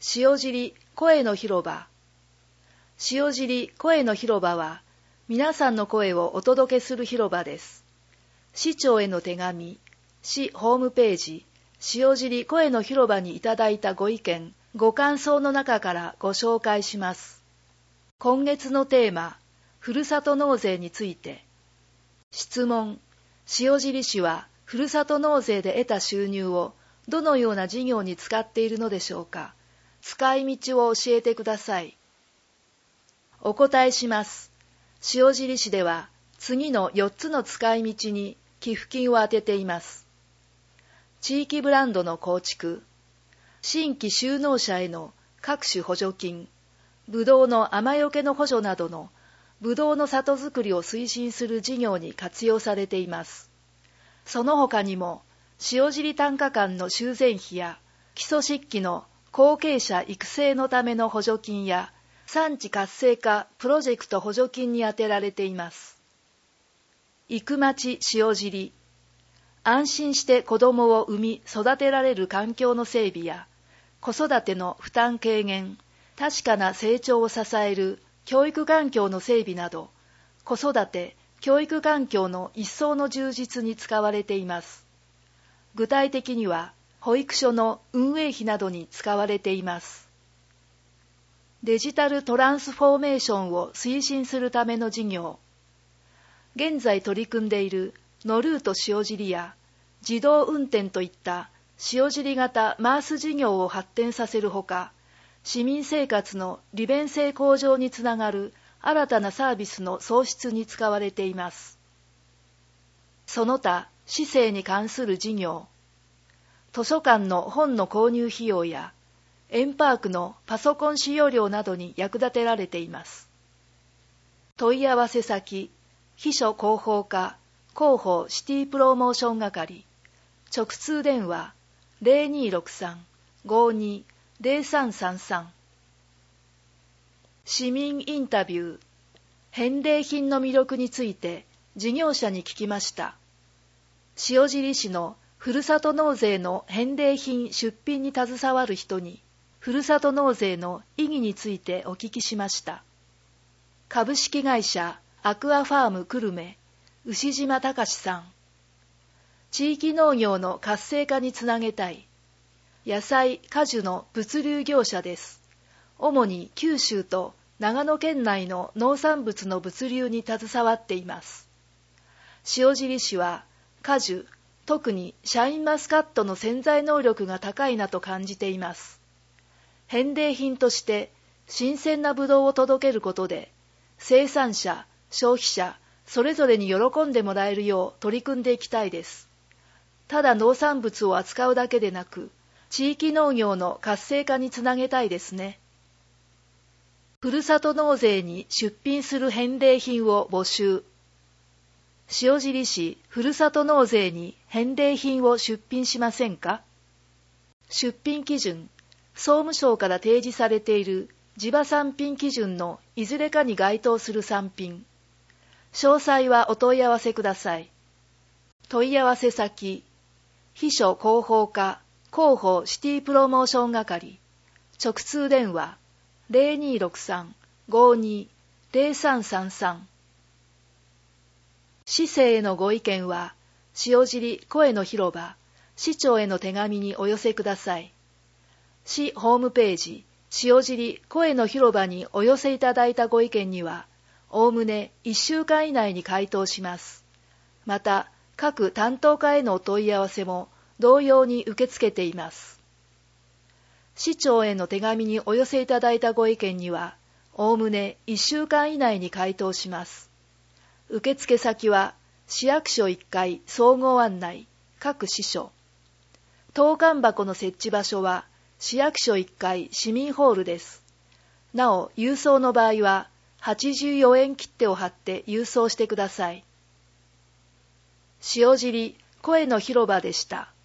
塩尻声の広場。塩尻声の広場は、皆さんの声をお届けする広場です。市長への手紙、市ホームページ、塩尻声の広場にいただいたご意見、ご感想の中からご紹介します。今月のテーマ、ふるさと納税について。質問、塩尻市はふるさと納税で得た収入をどのような事業に使っているのでしょうか。使い道を教えてください。お答えします。塩尻市では次の4つの使い道に寄付金を充てています。地域ブランドの構築、新規就農者への各種補助金、ぶどうの雨よけの補助などのぶどうの里づくりを推進する事業に活用されています。その他にも、塩尻短歌館の修繕費や基礎漆器の後継者育成のための補助金や産地活性化プロジェクト補助金に充てられています。生町塩尻、安心して子どもを産み育てられる環境の整備や子育ての負担軽減、確かな成長を支える教育環境の整備など、子育て、教育環境の一層の充実に使われています。具体的には、保育所の運営費などに使われています。デジタルトランスフォーメーションを推進するための事業。現在取り組んでいるノルート塩尻や自動運転といった塩尻型マース事業を発展させるほか、市民生活の利便性向上につながる新たなサービスの創出に使われています。その他、市政に関する事業。図書館の本の購入費用や、園パークのパソコン使用料などに役立てられています。問い合わせ先、秘書広報課、広報シティプロモーション係、直通電話 0263-52-0333。市民インタビュー、返礼品の魅力について事業者に聞きました。塩尻市のふるさと納税の返礼品出品に携わる人に、ふるさと納税の意義についてお聞きしました。株式会社アクアファーム久留米、牛島隆さん。地域農業の活性化につなげたい。野菜・果樹の物流業者です。主に九州と長野県内の農産物の物流に携わっています。塩尻市は果樹、特にシャインマスカットの潜在能力が高いなと感じています。返礼品として新鮮なぶどうを届けることで、生産者、消費者、それぞれに喜んでもらえるよう取り組んでいきたいです。ただ農産物を扱うだけでなく、地域農業の活性化につなげたいですね。ふるさと納税に出品する返礼品を募集。塩尻市ふるさと納税に返礼品を出品しませんか？出品基準、総務省から提示されている地場産品基準のいずれかに該当する産品。詳細はお問い合わせください。問い合わせ先、秘書広報課、広報シティプロモーション係、直通電話 0263-52-0333。市政へのご意見は、塩尻声の広場、市長への手紙にお寄せください。市ホームページ、塩尻声の広場にお寄せいただいたご意見には、おおむね1週間以内に回答します。また、各担当課へのお問い合わせも同様に受け付けています。市長への手紙にお寄せいただいたご意見には、おおむね1週間以内に回答します。受付先は、市役所1階総合案内、各支所。投函箱の設置場所は、市役所1階市民ホールです。なお、郵送の場合は、84円切手を貼って郵送してください。塩尻声の広場でした。